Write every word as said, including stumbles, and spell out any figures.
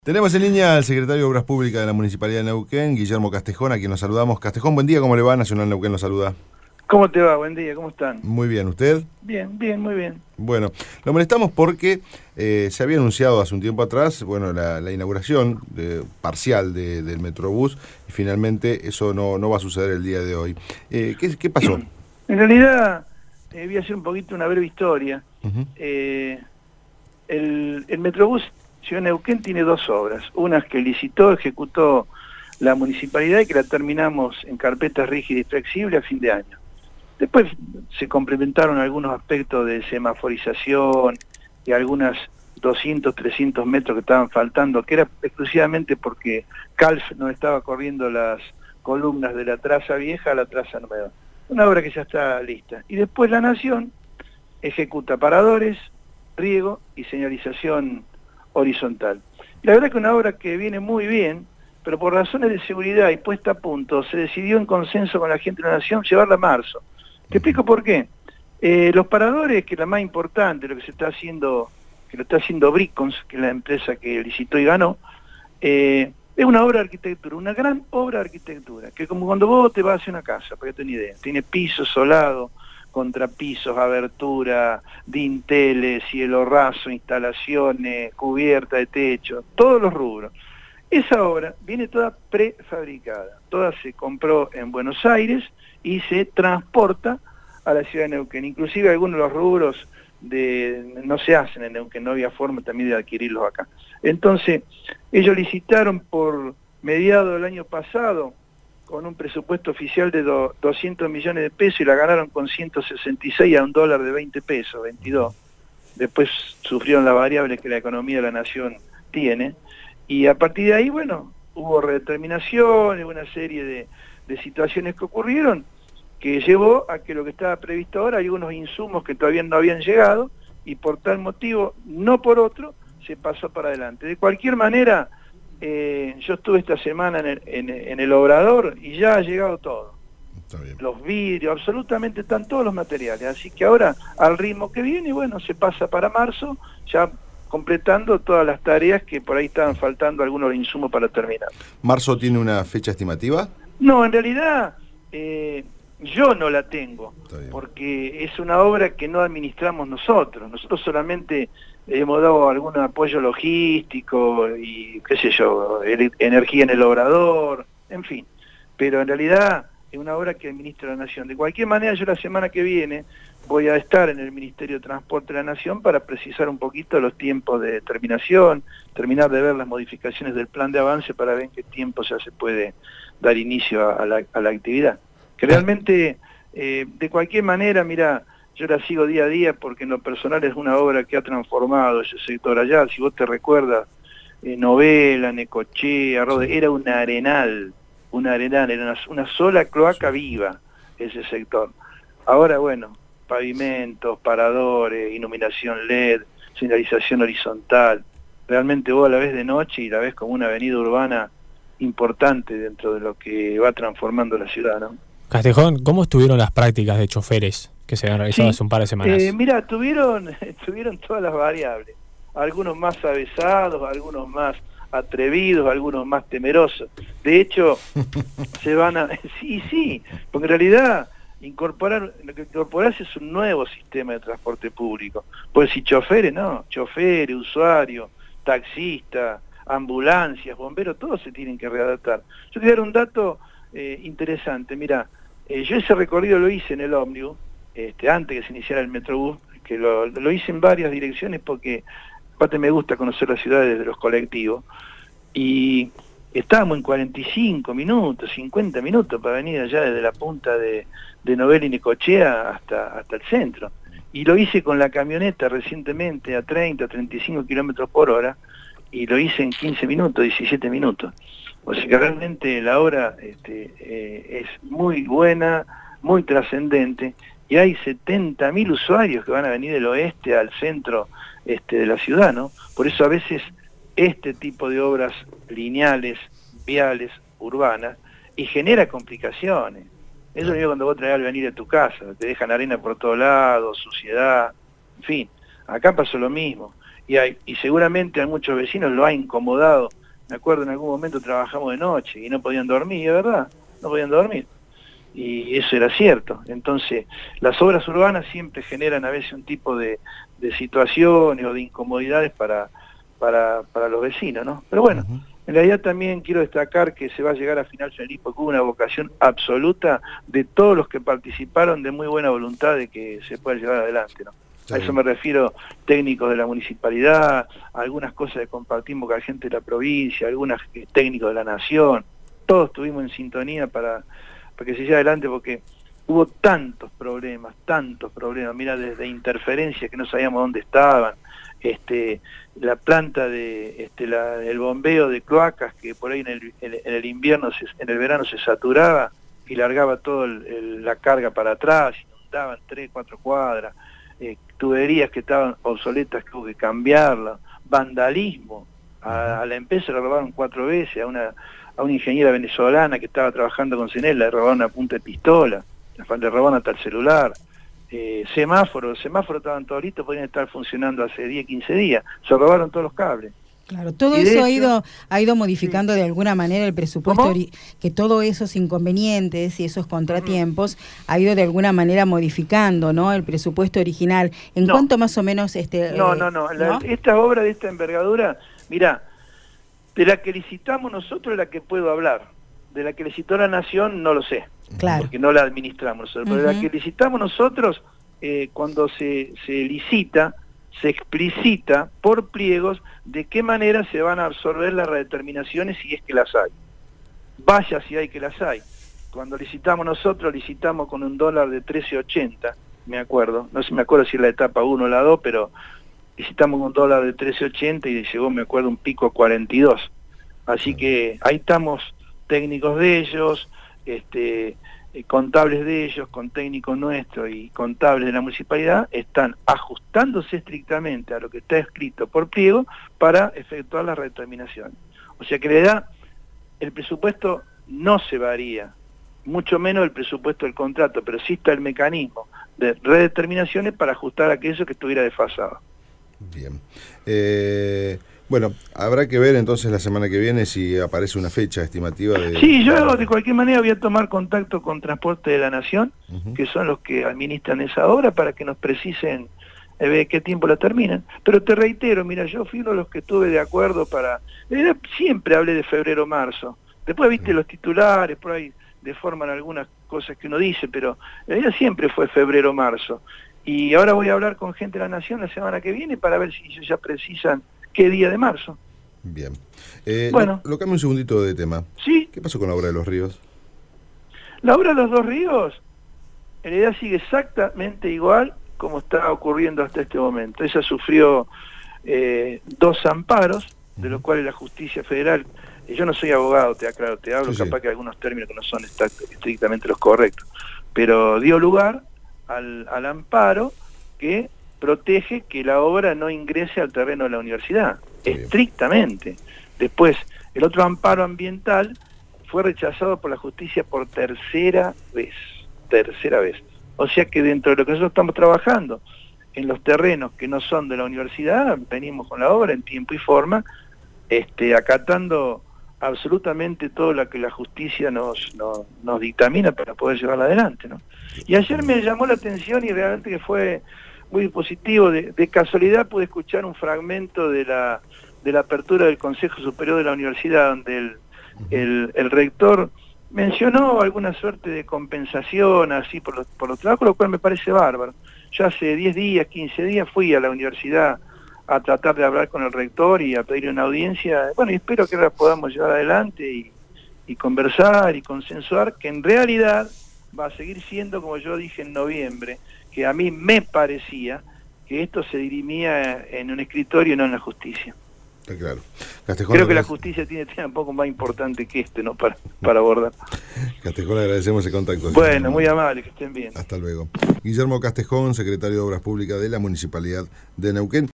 Tenemos en línea al secretario de Obras Públicas de la Municipalidad de Neuquén, Guillermo Castejón, a quien nos saludamos. Castejón, buen día, ¿cómo le va? Nacional Neuquén nos saluda. ¿Cómo te va? Buen día, ¿cómo están? Muy bien, ¿usted? Bien, bien, muy bien. Bueno, lo molestamos porque eh, se había anunciado hace un tiempo atrás, bueno, la, la inauguración de, parcial de, del Metrobús, y finalmente eso no, no va a suceder el día de hoy. Eh, ¿qué, ¿Qué pasó? En realidad, eh, voy a hacer un poquito una breve historia. Uh-huh. eh, el, el Metrobús Ciudad de Neuquén tiene dos obras, una que licitó, ejecutó la municipalidad y que la terminamos en carpeta rígida y flexible a fin de año. Después se complementaron algunos aspectos de semaforización y algunas doscientos, trescientos metros que estaban faltando, que era exclusivamente porque Calf no estaba corriendo las columnas de la traza vieja a la traza nueva. Una obra que ya está lista. Y después la Nación ejecuta paradores, riego y señalización horizontal. La verdad que una obra que viene muy bien, pero por razones de seguridad y puesta a punto, se decidió en consenso con la gente de la Nación llevarla a marzo. Te explico por qué. Eh, los paradores, que es la más importante, lo que se está haciendo, que lo está haciendo Bricons, que es la empresa que licitó y ganó, eh, es una obra de arquitectura, una gran obra de arquitectura, que como cuando vos te vas a hacer una casa, para que tengas idea, tiene piso solado, contrapisos, abertura, dinteles, cielo raso, instalaciones, cubierta de techo, todos los rubros. Esa obra viene toda prefabricada, toda se compró en Buenos Aires y se transporta a la ciudad de Neuquén. Inclusive algunos de los rubros de, no se hacen en Neuquén, no había forma también de adquirirlos acá. Entonces, ellos licitaron por mediados del año pasado con un presupuesto oficial de do, doscientos millones de pesos y la ganaron con ciento sesenta y seis a un dólar de veinte pesos, veintidós. Después sufrieron las variables que la economía de la nación tiene. Y a partir de ahí, bueno, hubo redeterminaciones, una serie de, de situaciones que ocurrieron, que llevó a que lo que estaba previsto ahora, hay unos insumos que todavía no habían llegado, y por tal motivo, no por otro, se pasó para adelante. De cualquier manera, eh, yo estuve esta semana en el, en, en el Obrador y ya ha llegado todo. Está bien. Los vidrios, absolutamente están todos los materiales, así que ahora, al ritmo que viene, bueno, se pasa para marzo, ya completando todas las tareas que por ahí estaban faltando algunos insumos para terminar. ¿Marzo tiene una fecha estimativa? No, en realidad eh, yo no la tengo, porque es una obra que no administramos nosotros. Nosotros solamente hemos dado algún apoyo logístico y qué sé yo, energía en el obrador, en fin. Pero en realidad es una obra que administra la Nación. De cualquier manera, yo la semana que viene voy a estar en el Ministerio de Transporte de la Nación para precisar un poquito los tiempos de terminación, terminar de ver las modificaciones del plan de avance para ver en qué tiempo ya se puede dar inicio a la, a la actividad. Que realmente, eh, de cualquier manera, mira, yo la sigo día a día porque en lo personal es una obra que ha transformado ese sector allá. Si vos te recuerdas, eh, Novela, Necochea, Rode, era un arenal, un arenal, era una, una sola cloaca viva ese sector. Ahora, bueno, pavimentos, paradores, iluminación L E D, señalización horizontal. Realmente vos la ves de noche y la ves como una avenida urbana importante dentro de lo que va transformando la ciudad, ¿no? Castejón, ¿cómo estuvieron las prácticas de choferes que se habían realizado sí. hace un par de semanas? Eh, mira, tuvieron, tuvieron todas las variables. Algunos más avesados, algunos más atrevidos, algunos más temerosos. De hecho, se van a... Sí, sí, porque en realidad incorporar, lo que incorporarse es un nuevo sistema de transporte público. Pues si choferes, no, choferes, usuarios, taxistas, ambulancias, bomberos, todos se tienen que readaptar. Yo te voy a dar un dato eh, interesante. Mira, eh, yo ese recorrido lo hice en el ómnibus, este, antes que se iniciara el Metrobús, que lo, lo hice en varias direcciones porque aparte me gusta conocer las ciudades desde los colectivos, y estábamos en cuarenta y cinco minutos, cincuenta minutos para venir allá desde la punta de, de Novela y Necochea hasta, hasta el centro. Y lo hice con la camioneta recientemente a treinta, treinta y cinco kilómetros por hora, y lo hice en quince minutos, diecisiete minutos. O sea que realmente la obra este, eh, es muy buena, muy trascendente, y hay setenta mil usuarios que van a venir del oeste al centro este, de la ciudad, ¿no? Por eso a veces este tipo de obras lineales, viales, urbanas, y genera complicaciones. Eso es cuando vos traes al venir a tu casa, te dejan arena por todos lados, suciedad, en fin. Acá pasó lo mismo. y, hay, y seguramente a muchos vecinos lo ha incomodado. Me acuerdo en algún momento trabajamos de noche y no podían dormir, de verdad, no podían dormir. Y eso era cierto. Entonces, las obras urbanas siempre generan a veces un tipo de, de situaciones o de incomodidades para, para, para los vecinos, ¿no? Pero bueno, uh-huh. En realidad también quiero destacar que se va a llegar a final feliz porque hubo una vocación absoluta de todos los que participaron, de muy buena voluntad de que se pueda llevar adelante, ¿no? A eso me refiero, técnicos de la municipalidad, algunas cosas que compartimos con la gente de la provincia, algunas técnicos de la nación, todos estuvimos en sintonía para, para que se lleve adelante porque hubo tantos problemas, tantos problemas, mira, desde interferencias que no sabíamos dónde estaban, este, la planta de, este, la, el bombeo de cloacas que por ahí en el, en, en el invierno, se, en el verano se saturaba y largaba toda la carga para atrás, inundaban tres, cuatro cuadras, eh, tuberías que estaban obsoletas que hubo que cambiarlas, vandalismo, a, a la empresa le robaron cuatro veces, a una, a una ingeniera venezolana que estaba trabajando con Cenel, le robaron una punta de pistola, le robaron hasta el celular, eh, semáforos, semáforos estaban todos listos, podían estar funcionando hace diez, quince días, se robaron todos los cables. Claro, todo eso hecho, ha ido ha ido modificando sí. de alguna manera el presupuesto, que todos esos inconvenientes y esos contratiempos uh-huh. ha ido de alguna manera modificando, ¿no? El presupuesto original. ¿En no. cuánto más o menos este? No, eh, no, no. La, ¿no? Esta obra de esta envergadura, mirá, de la que licitamos nosotros es la que puedo hablar. De la que licitó la Nación no lo sé, claro. porque no la administramos nosotros. Uh-huh. Pero de la que licitamos nosotros, eh, cuando se, se licita, se explicita por pliegos de qué manera se van a absorber las redeterminaciones si es que las hay. Vaya si hay que las hay. Cuando licitamos nosotros, licitamos con un dólar de trece ochenta, me acuerdo. No sé, me acuerdo si la etapa uno o la dos, pero licitamos con un dólar de trece ochenta y llegó, me acuerdo, un pico a cuarenta y dos. Así que ahí estamos técnicos de ellos, este... contables de ellos, con técnicos nuestros y contables de la municipalidad, están ajustándose estrictamente a lo que está escrito por pliego para efectuar las redeterminaciones. O sea que la edad, el presupuesto no se varía, mucho menos el presupuesto del contrato, pero sí está el mecanismo de redeterminaciones para ajustar aquello que estuviera desfasado. Bien. Eh... Bueno, habrá que ver entonces la semana que viene si aparece una fecha estimativa de... Sí, yo de cualquier manera voy a tomar contacto con Transporte de la Nación, uh-huh. que son los que administran esa obra, para que nos precisen eh, qué tiempo la terminan. Pero te reitero, mira, yo fui uno de los que estuve de acuerdo para... Era, siempre hablé de febrero-marzo. Después viste uh-huh. los titulares, por ahí deforman algunas cosas que uno dice, pero la idea siempre fue febrero-marzo. Y ahora voy a hablar con gente de la Nación la semana que viene para ver si ellos ya precisan qué día de marzo. Bien. Eh, bueno. Lo, lo cambio un segundito de tema. Sí. ¿Qué pasó con la obra de los ríos? La obra de los dos ríos, en realidad sigue exactamente igual como está ocurriendo hasta este momento. Ella sufrió eh, dos amparos, de los cuales la justicia federal, y yo no soy abogado, te aclaro, te hablo sí, capaz sí. que algunos términos que no son estrictamente los correctos, pero dio lugar al, al amparo que protege que la obra no ingrese al terreno de la universidad, estrictamente. Después, el otro amparo ambiental fue rechazado por la justicia por tercera vez, tercera vez. O sea que dentro de lo que nosotros estamos trabajando, en los terrenos que no son de la universidad, venimos con la obra en tiempo y forma, este, acatando absolutamente todo lo que la justicia nos, nos, nos dictamina para poder llevarla adelante, ¿no? Y ayer me llamó la atención y realmente que fue muy positivo, de, de casualidad pude escuchar un fragmento de la, de la apertura del Consejo Superior de la Universidad, donde el, el, el rector mencionó alguna suerte de compensación así por los, por los trabajos, lo cual me parece bárbaro. Yo hace diez días, quince días fui a la universidad a tratar de hablar con el rector y a pedirle una audiencia, bueno, y espero que ahora podamos llevar adelante y, y conversar y consensuar que en realidad va a seguir siendo, como yo dije en noviembre, que a mí me parecía que esto se dirimía en un escritorio y no en la justicia. Está claro. Castejón, creo que la justicia tiene tema un poco más importante que este, ¿no? Para, para abordar. Castejón, le agradecemos el contacto. Bueno, muy amable, que estén bien. Hasta luego. Guillermo Castejón, secretario de Obras Públicas de la Municipalidad de Neuquén.